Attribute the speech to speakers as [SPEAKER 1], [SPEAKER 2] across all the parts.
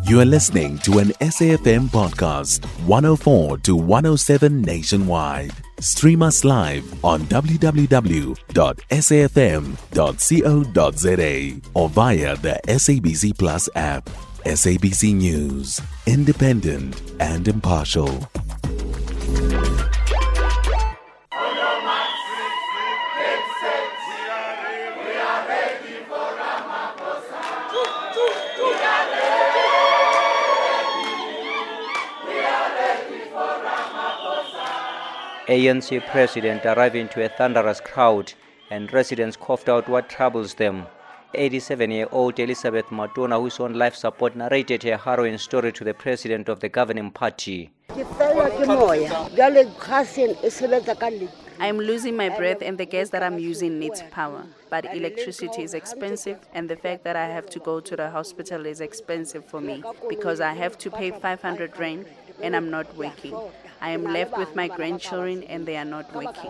[SPEAKER 1] You are listening to an SAFM podcast, 104 to 107 nationwide. Stream us live on www.safm.co.za or via the SABC Plus app. SABC News, independent and impartial.
[SPEAKER 2] ANC president arriving to a thunderous crowd, and residents coughed out what troubles them. 87-year-old Elizabeth Matona, who's on life support, narrated her harrowing story to the president of the governing party.
[SPEAKER 3] I'm losing my breath and the gas that I'm using needs power. But electricity is expensive, and the fact that I have to go to the hospital is expensive for me because I have to pay 500 rand and I'm not working. I am left with my grandchildren and they are not working.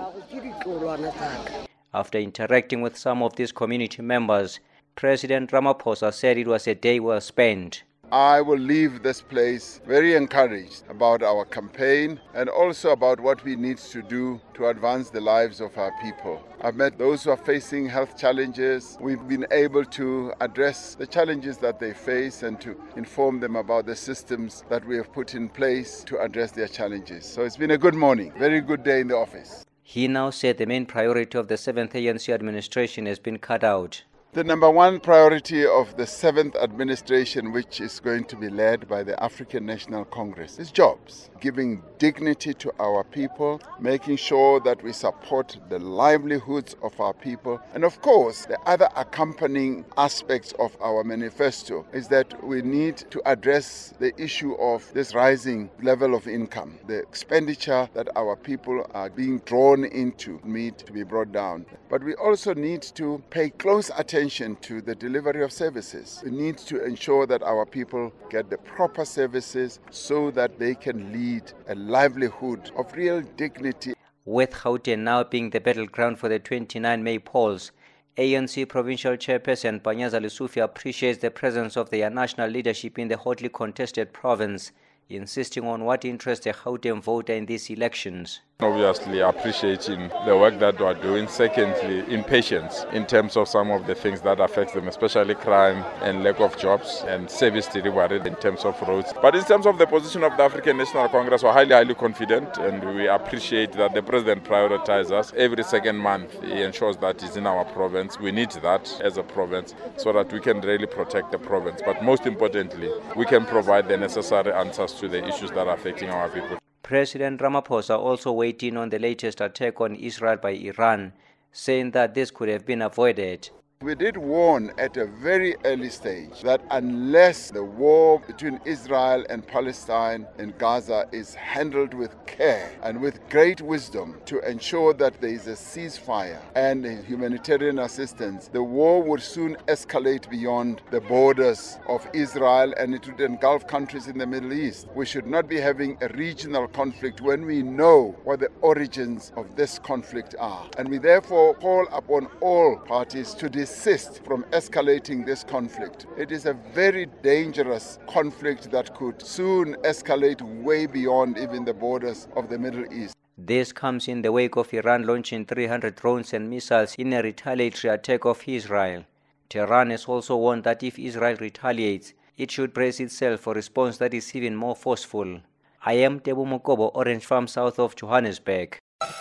[SPEAKER 2] After interacting with some of these community members, President Ramaphosa said it was a day well spent.
[SPEAKER 4] I will leave this place very encouraged about our campaign and also about what we need to do to advance the lives of our people. I've met those who are facing health challenges. We've been able to address the challenges that they face and to inform them about the systems that we have put in place to address their challenges. So it's been a good morning, very good day in the office.
[SPEAKER 2] He now said the main priority of the 7th ANC administration has been cut out.
[SPEAKER 4] The number one priority of the 7th administration, which is going to be led by the African National Congress, is jobs, giving dignity to our people, making sure that we support the livelihoods of our people. And of course, the other accompanying aspects of our manifesto is that we need to address the issue of this rising level of income. The expenditure that our people are being drawn into need to be brought down. But we also need to pay close attention to the delivery of services. We need to ensure that our people get the proper services so that they can lead a livelihood of real dignity.
[SPEAKER 2] With Gauteng now being the battleground for the 29 May polls, ANC Provincial Chairperson Panyaza Lesufi appreciates the presence of their national leadership in the hotly contested province, insisting on what interests the Gauteng voter in these elections.
[SPEAKER 5] Obviously appreciating the work that we are doing. Secondly, impatience in terms of some of the things that affect them, especially crime and lack of jobs and service delivery in terms of roads. But in terms of the position of the African National Congress, we're highly confident, and we appreciate that the president prioritizes us. Every second month he ensures that it's in our province. We need that as a province so that we can really protect the province. But most importantly, we can provide the necessary answers to the issues that are affecting our people.
[SPEAKER 2] President Ramaphosa also weighed in on the latest attack on Israel by Iran, saying that this could have been avoided.
[SPEAKER 4] We did warn at a very early stage that unless the war between Israel and Palestine in Gaza is handled with care and with great wisdom to ensure that there is a ceasefire and humanitarian assistance, the war would soon escalate beyond the borders of Israel and it would engulf countries in the Middle East. We should not be having a regional conflict when we know what the origins of this conflict are. And we therefore call upon all parties to desist from escalating this conflict. It is a very dangerous conflict that could soon escalate way beyond even the borders of the Middle East.
[SPEAKER 2] This comes in the wake of Iran launching 300 drones and missiles in a retaliatory attack of Israel. Tehran has also warned that if Israel retaliates, it should brace itself for a response that is even more forceful. I am Tebu Mokobo, Orange Farm, south of Johannesburg.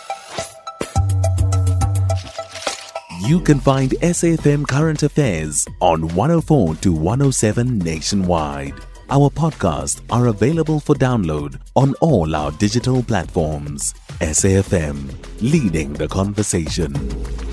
[SPEAKER 1] You can find SAFM Current Affairs on 104 to 107 nationwide. Our podcasts are available for download on all our digital platforms. SAFM, leading the conversation.